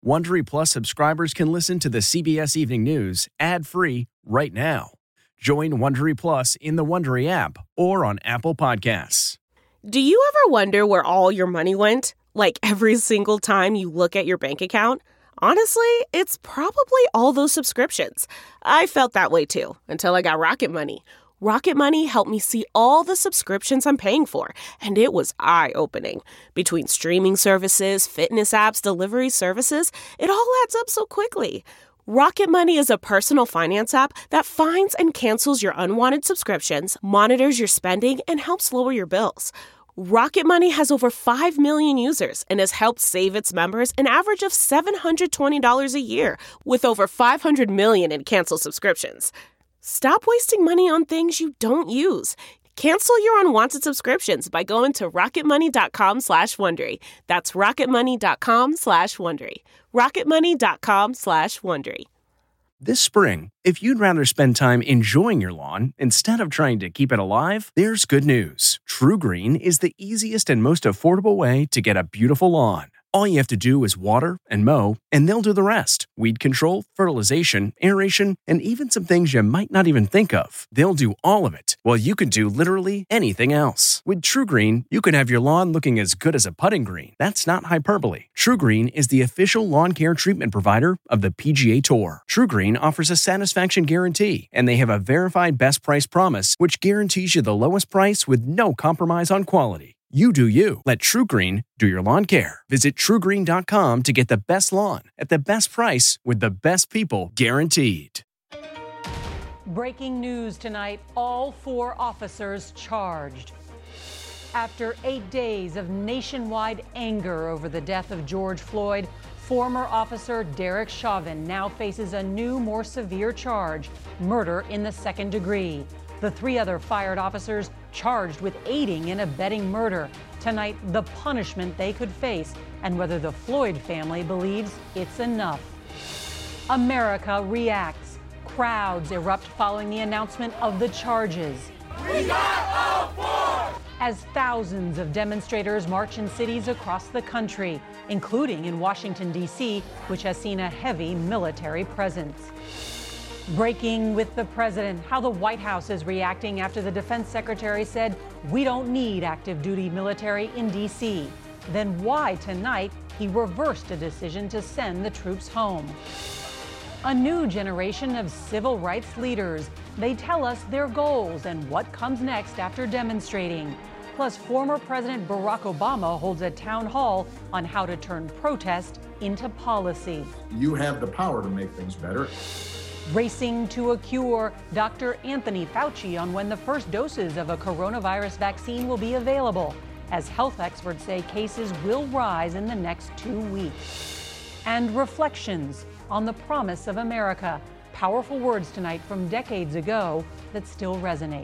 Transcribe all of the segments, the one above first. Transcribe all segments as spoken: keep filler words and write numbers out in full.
Wondery Plus subscribers can listen to the C B S Evening News ad-free right now. Join Wondery Plus in the Wondery app or on Apple Podcasts. Do you ever wonder where all your money went? Like every single time you look at your bank account? Honestly, it's probably all those subscriptions. I felt that way too, until I got Rocket Money. Rocket Money helped me see all the subscriptions I'm paying for, and it was eye-opening. Between streaming services, fitness apps, delivery services, it all adds up so quickly. Rocket Money is a personal finance app that finds and cancels your unwanted subscriptions, monitors your spending, and helps lower your bills. Rocket Money has over five million users and has helped save its members an average of seven hundred twenty dollars a year, with over five hundred million in canceled subscriptions. Stop wasting money on things you don't use. Cancel your unwanted subscriptions by going to rocketmoney.com slash Wondery. That's rocketmoney.com slash Wondery. rocketmoney.com slash Wondery. This spring, if you'd rather spend time enjoying your lawn instead of trying to keep it alive, there's good news. True Green is the easiest and most affordable way to get a beautiful lawn. All you have to do is water and mow, and they'll do the rest. Weed control, fertilization, aeration, and even some things you might not even think of. They'll do all of it, while you can do literally anything else. With True Green, you can have your lawn looking as good as a putting green. That's not hyperbole. True Green is the official lawn care treatment provider of the P G A Tour. True Green offers a satisfaction guarantee, and they have a verified best price promise, which guarantees you the lowest price with no compromise on quality. You do you. Let True Green do your lawn care. Visit true green dot com to get the best lawn at the best price with the best people guaranteed. Breaking news tonight, all four officers charged. After eight days of nationwide anger over the death of George Floyd, former officer Derek Chauvin now faces a new, more severe charge, murder in the second degree. The three other fired officers charged with aiding and abetting murder. Tonight, the punishment they could face and whether the Floyd family believes it's enough. America reacts. Crowds erupt following the announcement of the charges. We got all four! As thousands of demonstrators march in cities across the country, including in Washington, D C, which has seen a heavy military presence. Breaking with the president, how the White House is reacting after the defense secretary said, we don't need active duty military in D C. Then why tonight he reversed a decision to send the troops home. A new generation of civil rights leaders. They tell us their goals and what comes next after demonstrating. Plus, former President Barack Obama holds a town hall on how to turn protest into policy. You have the power to make things better. Racing to a cure, Doctor Anthony Fauci on when the first doses of a coronavirus vaccine will be available, as health experts say cases will rise in the next two weeks. And reflections on the promise of America. Powerful words tonight from decades ago that still resonate.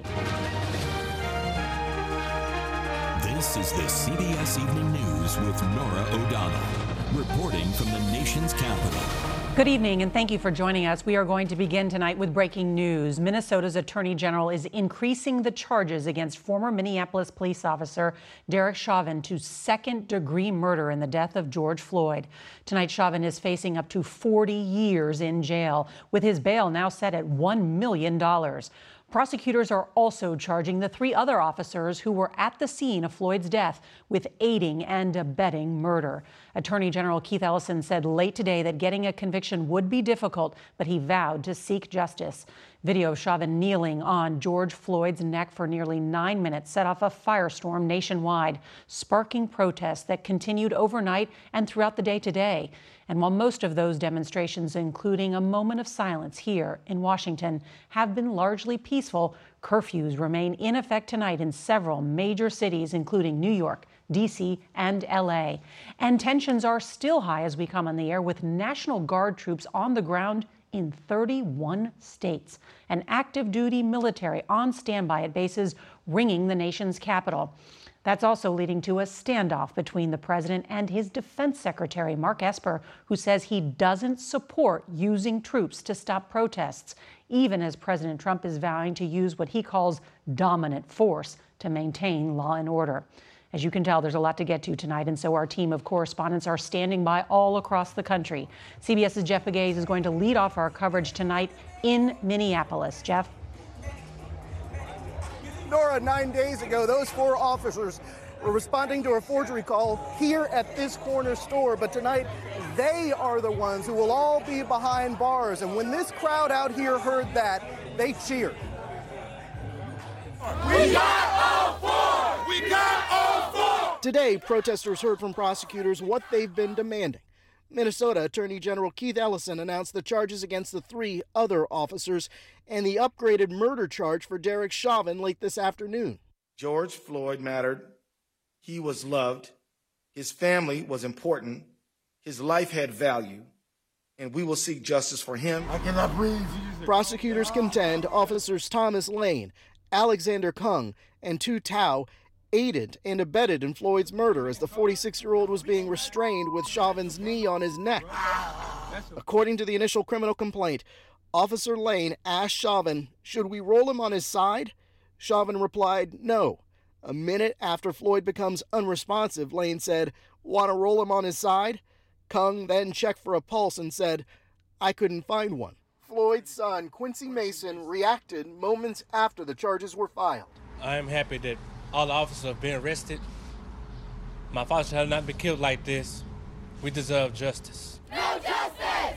This is the C B S Evening News with Norah O'Donnell, reporting from the nation's capital. Good evening, and thank you for joining us. We are going to begin tonight with breaking news. Minnesota's Attorney General is increasing the charges against former Minneapolis police officer Derek Chauvin to second-degree murder in the death of George Floyd. Tonight, Chauvin is facing up to forty years in jail, with his bail now set at one million dollars. Prosecutors are also charging the three other officers who were at the scene of Floyd's death with aiding and abetting murder. Attorney General Keith Ellison said late today that getting a conviction would be difficult, but he vowed to seek justice. Video of Chauvin kneeling on George Floyd's neck for nearly nine minutes set off a firestorm nationwide, sparking protests that continued overnight and throughout the day today. And while most of those demonstrations, including a moment of silence here in Washington, have been largely peaceful, curfews remain in effect tonight in several major cities, including New York, D C, and L A. And tensions are still high as we come on the air with National Guard troops on the ground in thirty-one states, and active duty military on standby at bases ringing the nation's capital. That's also leading to a standoff between the president and his defense secretary, Mark Esper, who says he doesn't support using troops to stop protests, even as President Trump is vowing to use what he calls dominant force to maintain law and order. As you can tell, there's a lot to get to tonight, and so our team of correspondents are standing by all across the country. CBS's Jeff Pegues is going to lead off our coverage tonight in Minneapolis. Jeff? Nora, nine days ago, those four officers were responding to a forgery call here at this corner store, but tonight they are the ones who will all be behind bars. And when this crowd out here heard that, they cheered. We got all four! We got all four! Today, protesters heard from prosecutors what they've been demanding. Minnesota Attorney General Keith Ellison announced the charges against the three other officers and the upgraded murder charge for Derek Chauvin late this afternoon. George Floyd mattered. He was loved. His family was important. His life had value. And we will seek justice for him. I cannot breathe. Prosecutors contend officers Thomas Lane, Alexander Kung, and Tu Tao aided and abetted in Floyd's murder as the forty-six-year-old was being restrained with Chauvin's knee on his neck. According to the initial criminal complaint, Officer Lane asked Chauvin, should we roll him on his side? Chauvin replied, no. A minute after Floyd becomes unresponsive, Lane said, want to roll him on his side? Kung then checked for a pulse and said, I couldn't find one. Floyd's son, Quincy Mason, reacted moments after the charges were filed. I am happy that all the officers have been arrested. My father shall not be killed like this. We deserve justice. No justice!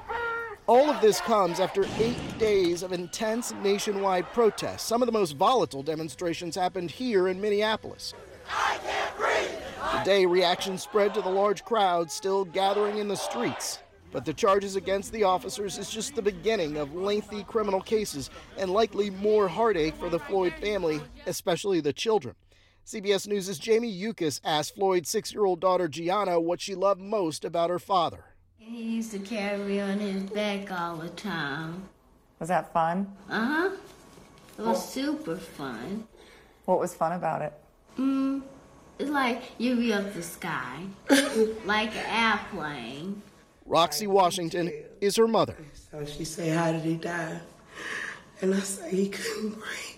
All of this comes after eight days of intense nationwide protests. Some of the most volatile demonstrations happened here in Minneapolis. I can't breathe! Today, reactions spread to the large crowd still gathering in the streets. But the charges against the officers is just the beginning of lengthy criminal cases and likely more heartache for the Floyd family, especially the children. C B S News' Jamie Yukas asked Floyd's six-year-old daughter Gianna what she loved most about her father. He used to carry me on his back all the time. Was that fun? Uh-huh. It was super fun. What was fun about it? Mm, it's like you be up the sky, like an airplane. Roxy Washington is her mother. So she said, how did he die? And I said, he couldn't breathe.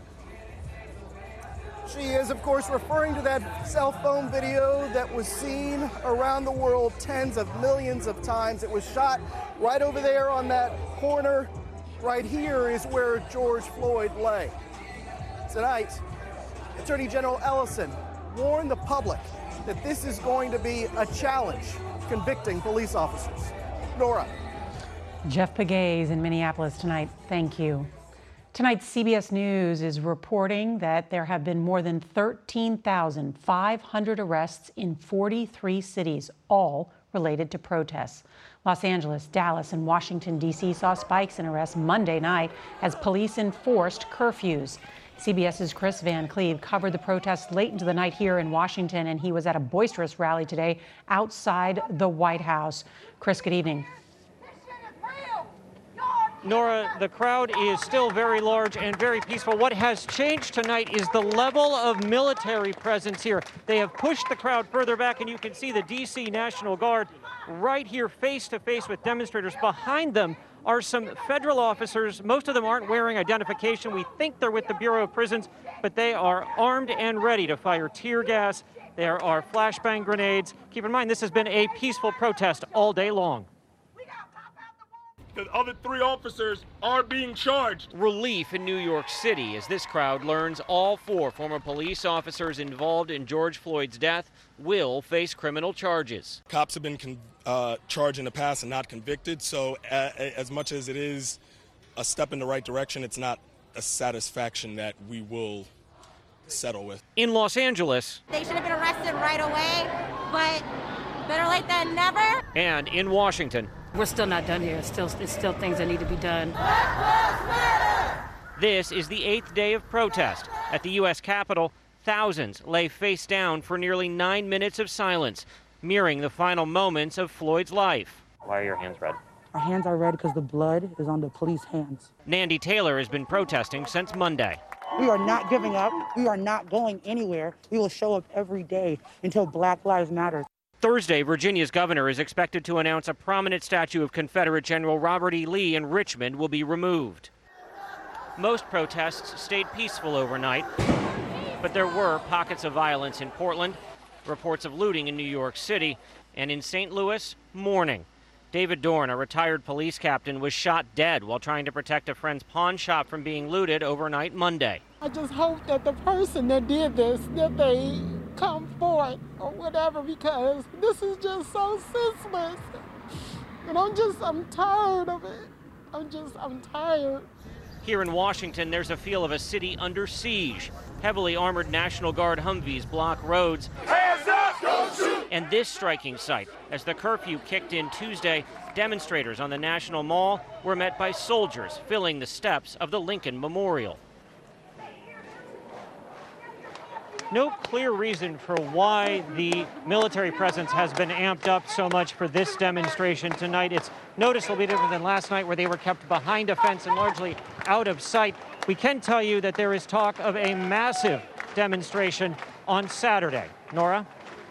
She is, of course, referring to that cell phone video that was seen around the world tens of millions of times. It was shot right over there on that corner. Right here is where George Floyd lay. Tonight, Attorney General Ellison warned the public that this is going to be a challenge convicting police officers. Nora. Jeff Pegues in Minneapolis tonight. Thank you. Tonight, C B S News is reporting that there have been more than thirteen thousand five hundred arrests in forty-three cities, all related to protests. Los Angeles, Dallas, and Washington, D C saw spikes in arrests Monday night as police enforced curfews. CBS's Chris Van Cleve covered the protests late into the night here in Washington, and he was at a boisterous rally today outside the White House. Chris, good evening. Nora, the crowd is still very large and very peaceful. What has changed tonight is the level of military presence here. They have pushed the crowd further back, and you can see the D C National Guard right here face to face with demonstrators. Behind them are some federal officers. Most of them aren't wearing identification. We think they're with the Bureau of Prisons, but they are armed and ready to fire tear gas. There are flashbang grenades. Keep in mind, this has been a peaceful protest all day long. The other three officers are being charged. Relief in New York City as this crowd learns all four former police officers involved in George Floyd's death will face criminal charges. Cops have been con- uh, charged in the past and not convicted, so a- a- as much as it is a step in the right direction, it's not a satisfaction that we will settle with. In Los Angeles, they should have been arrested right away, but better late than never. And in Washington, we're still not done here. It's still, it's still things that need to be done. This is the eighth day of protest. At the U S Capitol, thousands lay face down for nearly nine minutes of silence, mirroring the final moments of Floyd's life. Why are your hands red? Our hands are red because the blood is on the police hands. Nandy Taylor has been protesting since Monday. We are not giving up. We are not going anywhere. We will show up every day until Black Lives Matter. Thursday, Virginia's governor is expected to announce a prominent statue of Confederate General Robert E. Lee in Richmond will be removed. Most protests stayed peaceful overnight. But there were pockets of violence in Portland, reports of looting in New York City, and in Saint Louis, mourning. David Dorn, a retired police captain, was shot dead while trying to protect a friend's pawn shop from being looted overnight Monday. I just hope that the person that did this, that they come forward or whatever, because this is just so senseless. And I'm just, I'm tired of it. I'm just, I'm tired. Here in Washington, there's a feel of a city under siege. Heavily armored National Guard Humvees block roads. Hands up, don't shoot! And this striking sight, as the curfew kicked in Tuesday, demonstrators on the National Mall were met by soldiers filling the steps of the Lincoln Memorial. No clear reason for why the military presence has been amped up so much for this demonstration tonight. It's noticeably different than last night, where they were kept behind a fence and largely out of sight. We can tell you that there is talk of a massive demonstration on Saturday. Nora?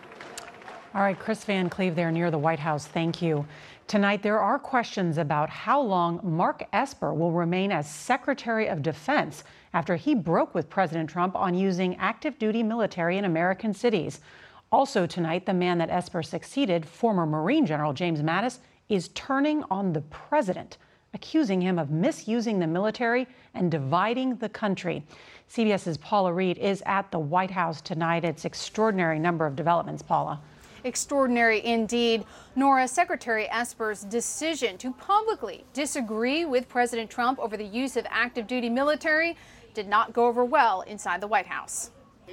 All right, Chris Van Cleve there near the White House. Thank you. Tonight, there are questions about how long Mark Esper will remain as Secretary of Defense after he broke with President Trump on using active duty military in American cities. Also tonight, the man that Esper succeeded, former Marine General James Mattis, is turning on the president, accusing him of misusing the military and dividing the country. CBS's Paula Reed is at the White House tonight. It's extraordinary number of developments, Paula. Extraordinary indeed. Nora, Secretary Esper's decision to publicly disagree with President Trump over the use of active duty military did not go over well inside the White House.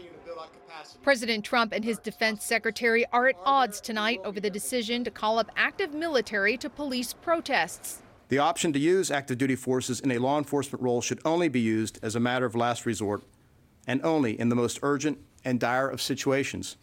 President Trump and his defense secretary are at odds tonight over the decision to call up active military to police protests. The option to use active duty forces in a law enforcement role should only be used as a matter of last resort and only in the most urgent and dire of situations.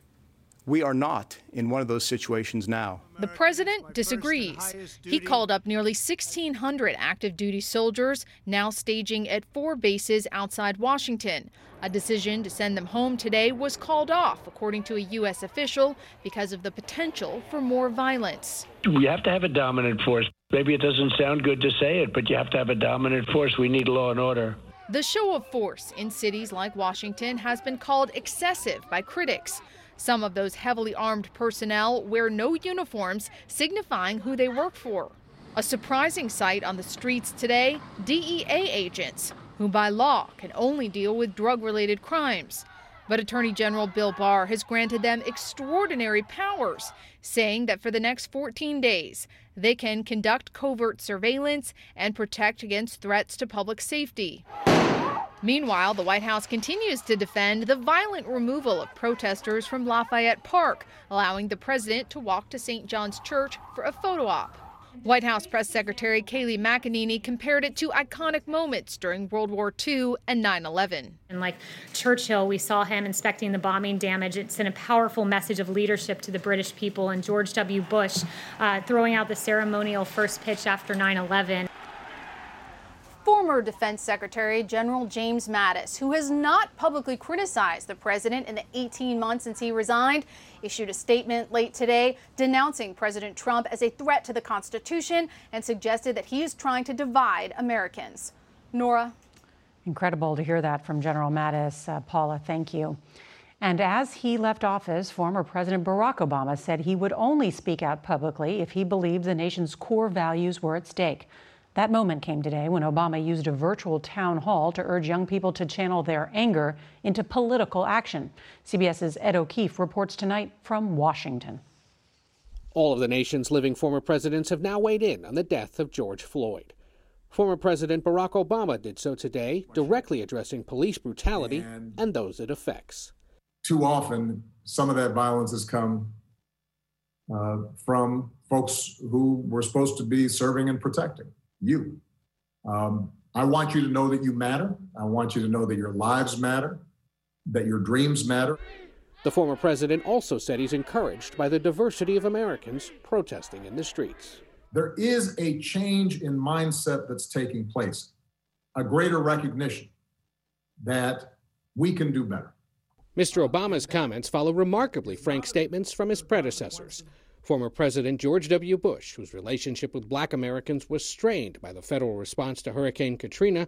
We are not in one of those situations now. The president disagrees. He called up nearly sixteen hundred active duty soldiers, now staging at four bases outside Washington. A decision to send them home today was called off, according to a U S official, because of the potential for more violence. We have to have a dominant force. Maybe it doesn't sound good to say it, but you have to have a dominant force. We need law and order. The show of force in cities like Washington has been called excessive by critics. Some of those heavily armed personnel wear no uniforms, signifying who they work for. A surprising sight on the streets today, D E A agents, who by law can only deal with drug-related crimes. But Attorney General Bill Barr has granted them extraordinary powers, saying that for the next fourteen days, they can conduct covert surveillance and protect against threats to public safety. Meanwhile, the White House continues to defend the violent removal of protesters from Lafayette Park, allowing the president to walk to Saint John's Church for a photo op. White House Press Secretary Kayleigh McEnany compared it to iconic moments during World War Two and nine eleven. And like Churchill, we saw him inspecting the bombing damage. It sent a powerful message of leadership to the British people, and George W. Bush uh, throwing out the ceremonial first pitch after nine eleven. Former Defense Secretary General James Mattis, who has not publicly criticized the president in the eighteen months since he resigned, issued a statement late today denouncing President Trump as a threat to the Constitution and suggested that he is trying to divide Americans. Nora? Incredible to hear that from General Mattis. Uh, Paula, thank you. And as he left office, former President Barack Obama said he would only speak out publicly if he believed the nation's core values were at stake. That moment came today when Obama used a virtual town hall to urge young people to channel their anger into political action. CBS's Ed O'Keefe reports tonight from Washington. All of the nation's living former presidents have now weighed in on the death of George Floyd. Former President Barack Obama did so today, directly addressing police brutality and, and those it affects. Too often, some of that violence has come uh, from folks who were supposed to be serving and protecting you. Um, I want you to know that you matter. I want you to know that your lives matter, that your dreams matter. The former president also said he's encouraged by the diversity of Americans protesting in the streets. There is a change in mindset that's taking place, a greater recognition that we can do better. Mister Obama's comments follow remarkably frank statements from his predecessors. Former President George W. Bush, whose relationship with black Americans was strained by the federal response to Hurricane Katrina,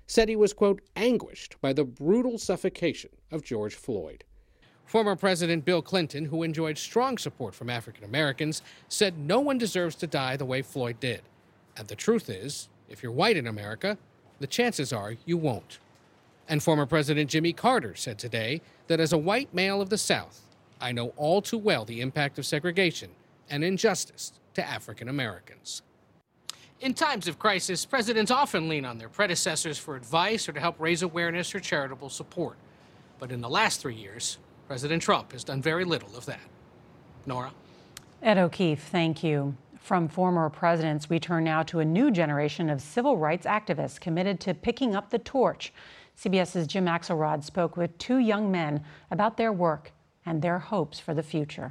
said he was, quote, anguished by the brutal suffocation of George Floyd. Former President Bill Clinton, who enjoyed strong support from African Americans, said no one deserves to die the way Floyd did. And the truth is, if you're white in America, the chances are you won't. And former President Jimmy Carter said today that as a white male of the South, I know all too well the impact of segregation and injustice to African Americans. In times of crisis, presidents often lean on their predecessors for advice or to help raise awareness or charitable support. But in the last three years, President Trump has done very little of that. Nora? Ed O'Keefe, thank you. From former presidents, we turn now to a new generation of civil rights activists committed to picking up the torch. CBS's Jim Axelrod spoke with two young men about their work and their hopes for the future.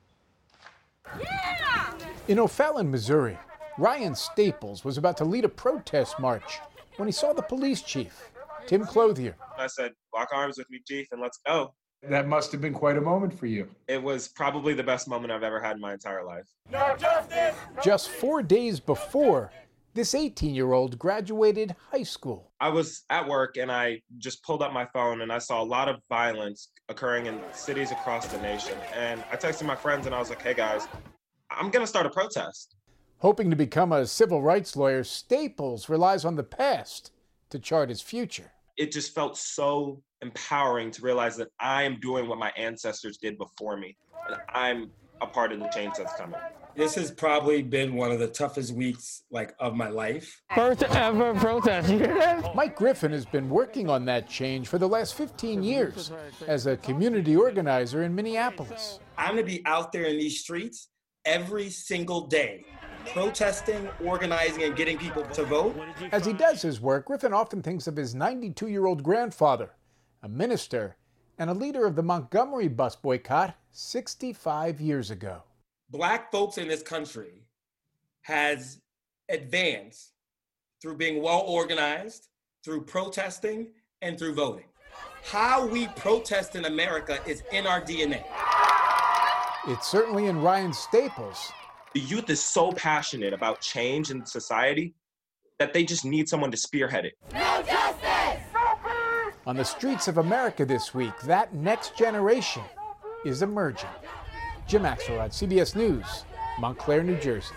Yeah! In O'Fallon, Missouri, Ryan Staples was about to lead a protest march when he saw the police chief, Tim Clothier. I said, lock arms with me, Chief, and let's go. That must have been quite a moment for you. It was probably the best moment I've ever had in my entire life. No justice! Just four days before, this eighteen-year-old graduated high school. I was at work and I just pulled up my phone and I saw a lot of violence occurring in cities across the nation. And I texted my friends and I was like, hey guys, I'm gonna start a protest. Hoping to become a civil rights lawyer, Staples relies on the past to chart his future. It just felt so empowering to realize that I am doing what my ancestors did before me. And I'm a part of the change that's coming. This has probably been one of the toughest weeks like of my life. First ever protest, you hear that? Mike Griffin has been working on that change for the last fifteen years as a community organizer in Minneapolis. I'm gonna be out there in these streets every single day, protesting, organizing, and getting people to vote. As he does his work, Griffin often thinks of his ninety-two-year-old grandfather, a minister and a leader of the Montgomery bus boycott sixty-five years ago. Black folks in this country has advanced through being well organized, through protesting, and through voting. How we protest in America is in our D N A. It's certainly in Ryan Staples. The youth is so passionate about change in society that they just need someone to spearhead it. No justice! On the streets of America this week, that next generation is emerging. Jim Axelrod, C B S News, Montclair, New Jersey.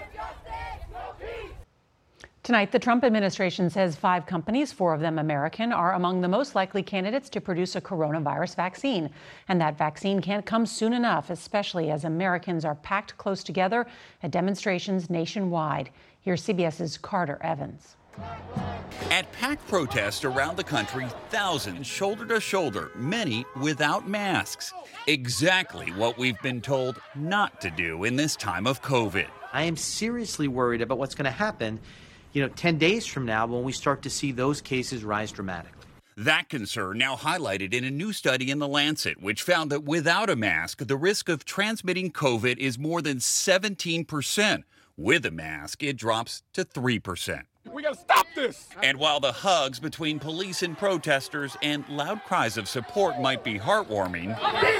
Tonight, the Trump administration says five companies, four of them American, are among the most likely candidates to produce a coronavirus vaccine. And that vaccine can't come soon enough, especially as Americans are packed close together at demonstrations nationwide. Here's CBS's Carter Evans. At packed protests around the country, thousands shoulder to shoulder, many without masks. Exactly what we've been told not to do in this time of COVID. I am seriously worried about what's going to happen, you know, ten days from now when we start to see those cases rise dramatically. That concern now highlighted in a new study in The Lancet, which found that without a mask, the risk of transmitting COVID is more than seventeen percent. With a mask, it drops to three percent. We gotta stop this! And while the hugs between police and protesters and loud cries of support might be heartwarming,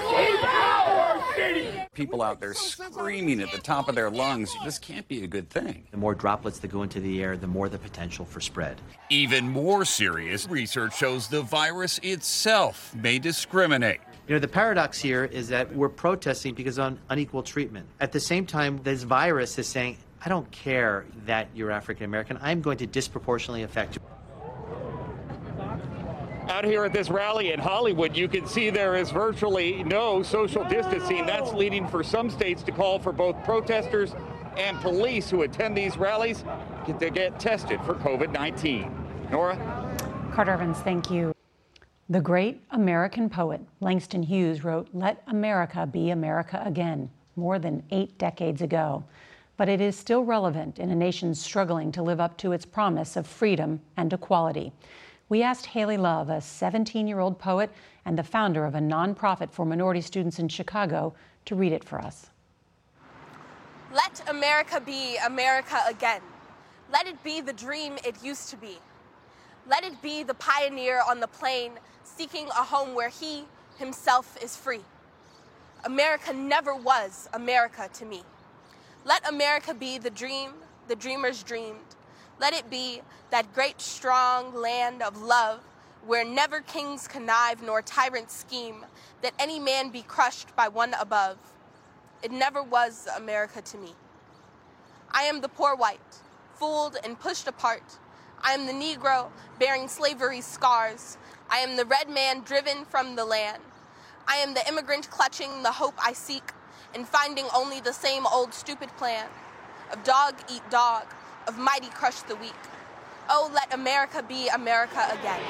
people out there screaming at the top of their lungs, this can't be a good thing. The more droplets that go into the air, the more the potential for spread. Even more serious, research shows the virus itself may discriminate. You know, the paradox here is that we're protesting because of unequal treatment. At the same time, this virus is saying, I don't care that you're African American. I'm going to disproportionately affect you. Out here at this rally in Hollywood, you can see there is virtually no social distancing. That's leading for some states to call for both protesters and police who attend these rallies to get tested for COVID nineteen. Nora? Carter Evans, thank you. The great American poet Langston Hughes wrote, "Let America be America again," more than eight decades ago. But it is still relevant in a nation struggling to live up to its promise of freedom and equality. We asked Haley Love, a seventeen-year-old poet and the founder of a nonprofit for minority students in Chicago, to read it for us. Let America be America again. Let it be the dream it used to be. Let it be the pioneer on the plain seeking a home where he himself is free. America never was America to me. Let America be the dream the dreamers dreamed. Let it be that great strong land of love, where never kings connive nor tyrants scheme, that any man be crushed by one above. It never was America to me. I am the poor white, fooled and pushed apart. I am the Negro bearing slavery's scars. I am the red man driven from the land. I am the immigrant clutching the hope I seek and finding only the same old stupid plan of dog eat dog, of mighty crush the weak. Oh, let America be America again.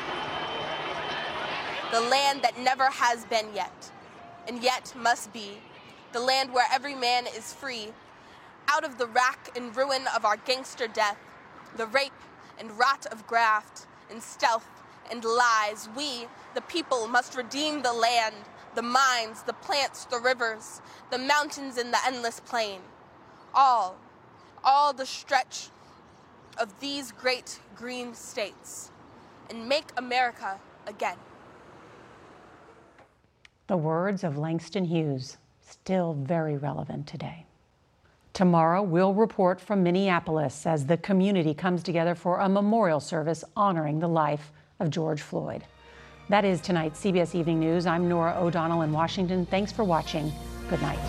The land that never has been yet, and yet must be. The land where every man is free. Out of the rack and ruin of our gangster death, the rape and rot of graft, and stealth and lies, we, the people, must redeem the land, the mines, the plants, the rivers, the mountains and the endless plain. All, all the stretch of these great green states, and make America again. The words of Langston Hughes, still very relevant today. Tomorrow, we'll report from Minneapolis as the community comes together for a memorial service honoring the life of George Floyd. That is tonight's C B S Evening News. I'm Nora O'Donnell in Washington. Thanks for watching. Good night.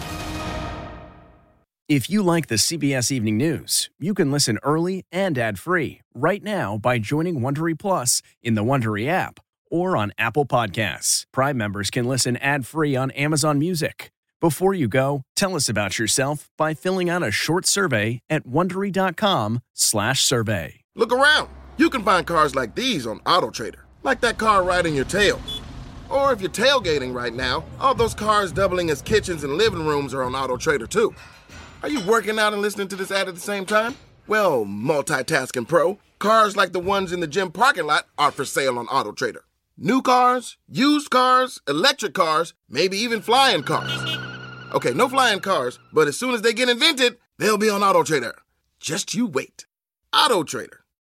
If you like the C B S Evening News, you can listen early and ad-free right now by joining Wondery Plus in the Wondery app or on Apple Podcasts. Prime members can listen ad-free on Amazon Music. Before you go, tell us about yourself by filling out a short survey at Wondery.com slash survey. Look around. You can find cars like these on AutoTrader, like that car riding your tail. Or if you're tailgating right now, all those cars doubling as kitchens and living rooms are on AutoTrader too. Are you working out and listening to this ad at the same time? Well, multitasking pro, cars like the ones in the gym parking lot are for sale on AutoTrader. New cars, used cars, electric cars, maybe even flying cars. Okay, no flying cars, but as soon as they get invented, they'll be on AutoTrader. Just you wait. AutoTrader.